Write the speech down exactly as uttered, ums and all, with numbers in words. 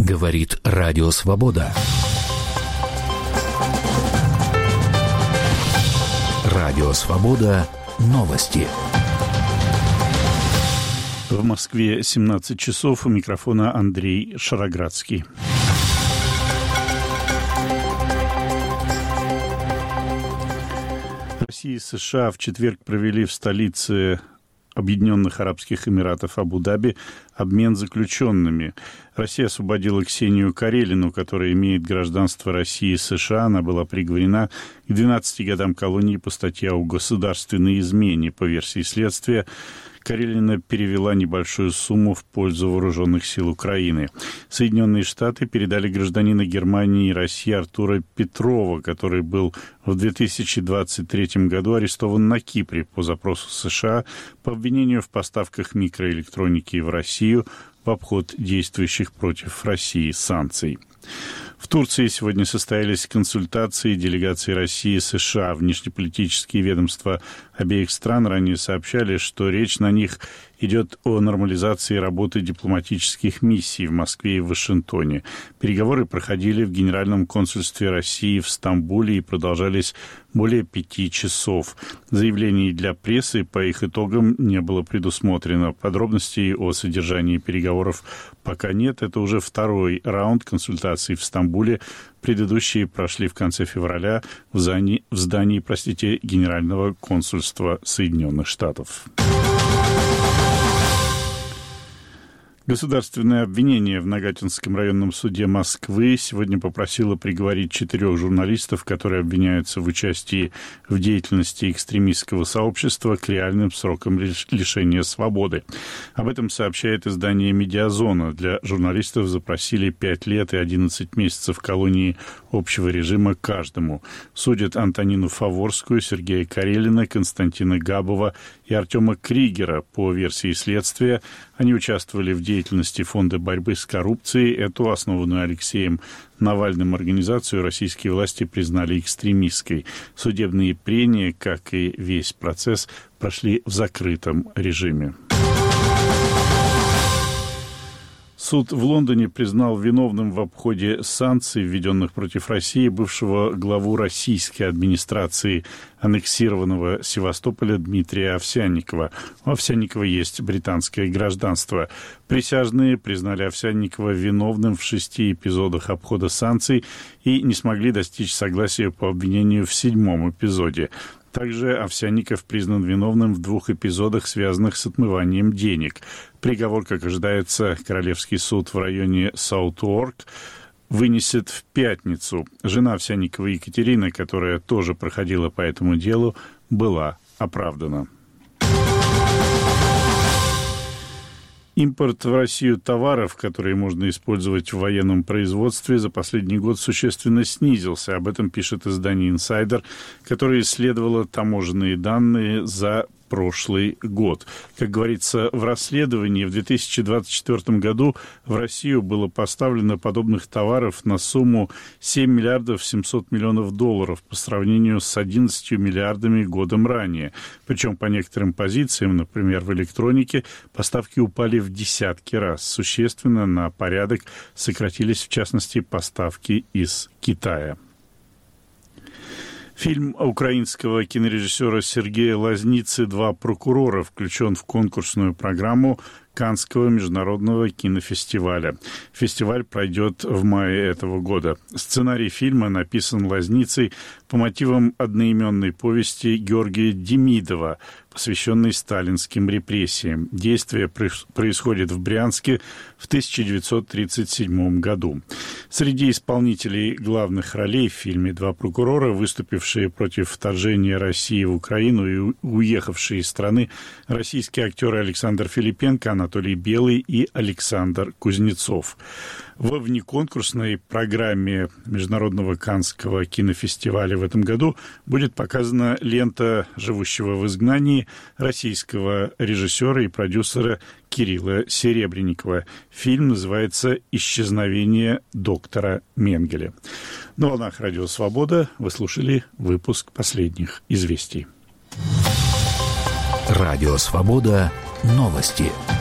Говорит Радио Свобода. Радио Свобода. Новости. В Москве семнадцать часов. У микрофона Андрей Шароградский. Россия и США в четверг провели в столице Объединенных Арабских Эмиратов Абу-Даби обмен заключенными. Россия освободила Ксению Карелину, которая имеет гражданство России и США. Она была приговорена к двенадцати годам колонии по статье о государственной измене. По версии следствия, Карелина перевела небольшую сумму в пользу вооруженных сил Украины. Соединенные Штаты передали гражданина Германии и России Артура Петрова, который был в две тысячи двадцать третьем году арестован на Кипре по запросу США по обвинению в поставках микроэлектроники в Россию в обход действующих против России санкций. В Турции сегодня состоялись консультации делегаций России и США. Внешнеполитические ведомства обеих стран ранее сообщали, что речь на них идет о нормализации работы дипломатических миссий в Москве и в Вашингтоне. Переговоры проходили в Генеральном консульстве России в Стамбуле и продолжались более пяти часов. Заявлений для прессы по их итогам не было предусмотрено. Подробностей о содержании переговоров пока нет. Это уже второй раунд консультаций в Стамбуле. Предыдущие прошли в конце февраля в здании, в здании, простите, Генерального консульства Соединенных Штатов. Государственное обвинение в Нагатинском районном суде Москвы сегодня попросило приговорить четырех журналистов, которые обвиняются в участии в деятельности экстремистского сообщества, к реальным срокам лишения свободы. Об этом сообщает издание «Медиазона». Для журналистов запросили пять лет и одиннадцать месяцев колонии общего режима каждому. Судят Антонину Фаворскую, Сергея Карелина, Константина Габова и Артема Кригера. По версии следствия, они участвовали в деятельности Фонда борьбы с коррупцией. Эту, основанную Алексеем Навальным организацию, российские власти признали экстремистской. Судебные прения, как и весь процесс, прошли в закрытом режиме. Суд в Лондоне признал виновным в обходе санкций, введенных против России, бывшего главу российской администрации аннексированного Севастополя Дмитрия Овсянникова. У Овсянникова есть британское гражданство. Присяжные признали Овсянникова виновным в шести эпизодах обхода санкций и не смогли достичь согласия по обвинению в седьмом эпизоде. Также Овсянников признан виновным в двух эпизодах, связанных с отмыванием денег. Приговор, как ожидается, Королевский суд в районе Саут-Уорк вынесет в пятницу. Жена Овсянникова Екатерина, которая тоже проходила по этому делу, была оправдана. Импорт в Россию товаров, которые можно использовать в военном производстве, за последний год существенно снизился. Об этом пишет издание «Инсайдер», которое исследовало таможенные данные за прошлый год. Как говорится в расследовании, в две тысячи двадцать четвёртом году в Россию было поставлено подобных товаров на сумму семь миллиардов семьсот миллионов долларов по сравнению с одиннадцатью миллиардами годом ранее. Причем по некоторым позициям, например, в электронике, поставки упали в десятки раз. Существенно на порядок сократились, в частности, поставки из Китая. Фильм украинского кинорежиссера Сергея Лазницы «Два прокурора» включен в конкурсную программу Каннского международного кинофестиваля. Фестиваль пройдет в мае этого года. Сценарий фильма написан Лазницей по мотивам одноименной повести Георгия Демидова, посвященной сталинским репрессиям. Действие происходит в Брянске в тысяча девятьсот тридцать седьмом году. Среди исполнителей главных ролей в фильме «Два прокурора», выступившие против вторжения России в Украину и уехавшие из страны, российские актеры Александр Филипенко, Анатолий Белый и Александр Кузнецов. Во внеконкурсной программе Международного Каннского кинофестиваля в этом году будет показана лента живущего в изгнании российского режиссера и продюсера Кирилла Серебренникова. Фильм называется «Исчезновение доктора Менгеля». На волнах Радио Свобода вы слушали выпуск последних известий. Радио Свобода. Новости.